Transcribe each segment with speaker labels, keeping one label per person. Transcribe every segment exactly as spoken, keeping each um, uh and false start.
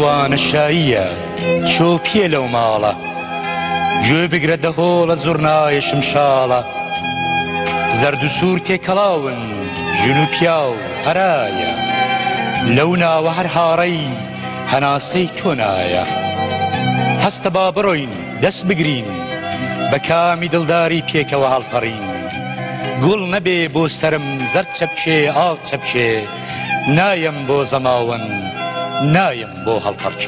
Speaker 1: جوانە شاییە چۆ پێ لەو ماڵە گوێ بگرە دەهۆڵە زوڕنایە شمشاڵە زەرد و سوور تێکەڵاون ژن و پیا و هەرایە لەو ناوە هەر هاڕەی هەناسەی تۆ نایە هەستە با بڕۆین دەست بگرین بە کامی دڵداری پێکەوە هەڵپەڕین گوڵ نەبێ بۆ سرم زەرد چەپچێ ئاڵ چەپچێ نایم بۆ زەماوەن نایم بۆ هەڵپەرچێ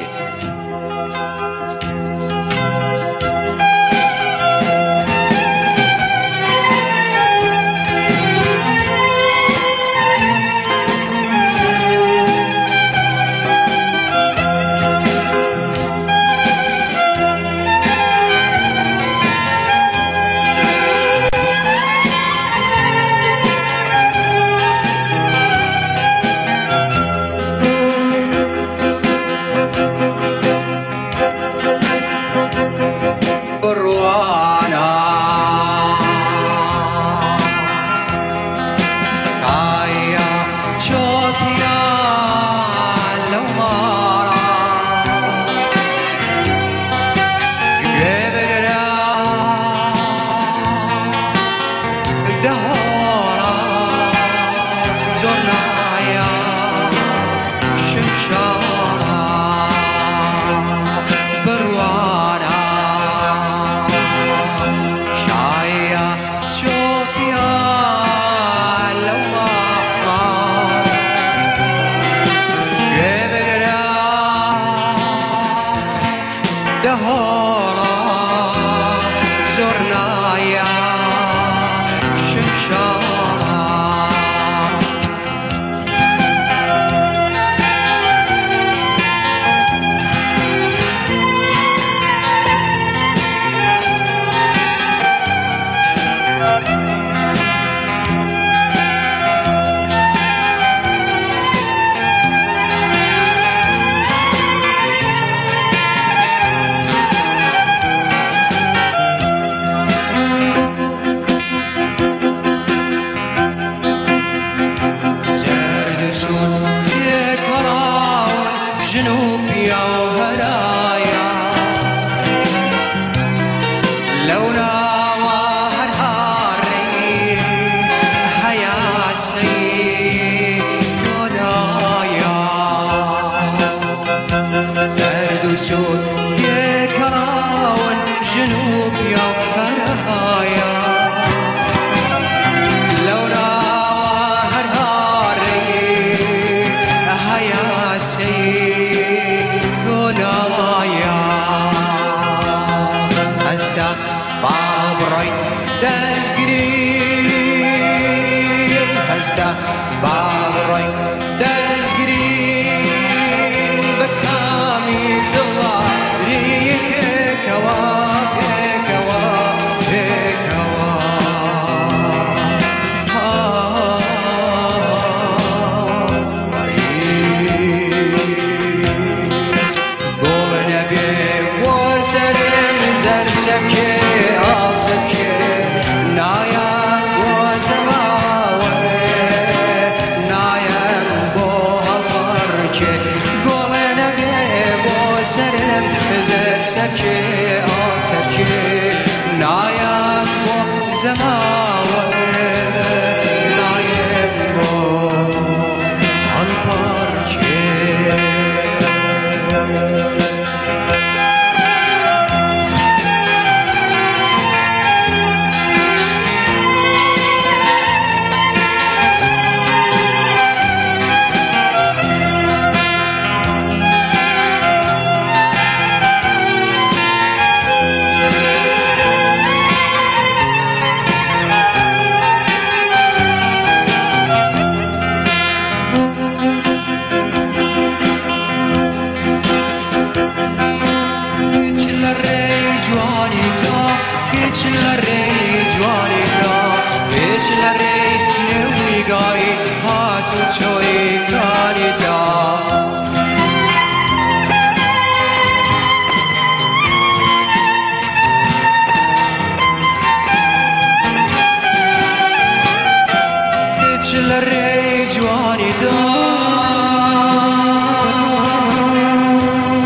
Speaker 2: الري جواني دار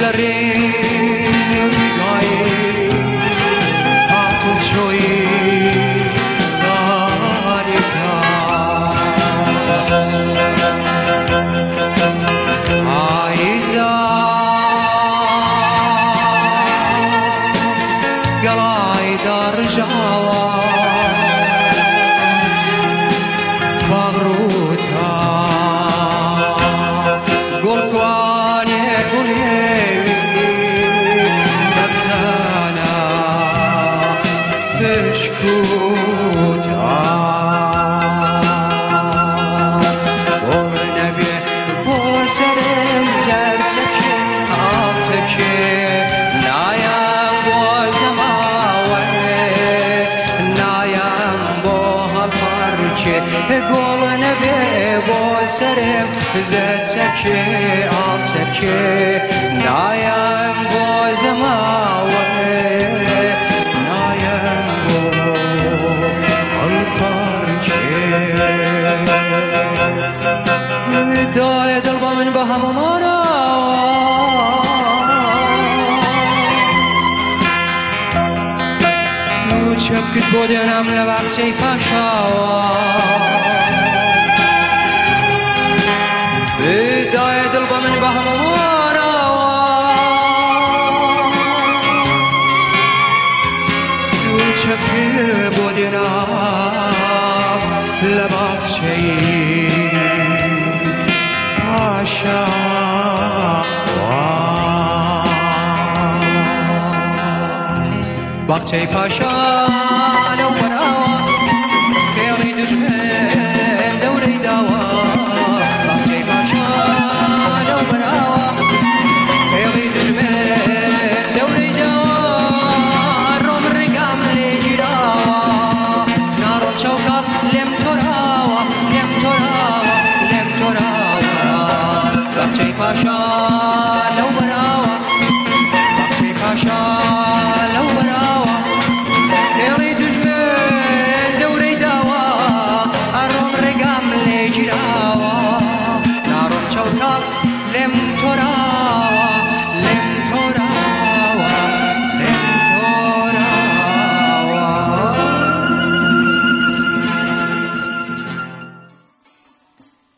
Speaker 2: سرم زد تکه آب تکه نایم بازم آوه نایم بال پارچه دای دل با من به هم مانا نو چپکت بودنم لبخچه پاشا دای دل با من به هم مارا تو چپی بودنم لبخچه پاشا بخچه پاشا لو برا خیلی دشمن دوری دوا پاشا لو براوا بخشی پاشا لو براوا خیلی دشمن دوری دوا ارم رگم لیجراوا نارم چوکا لم تورا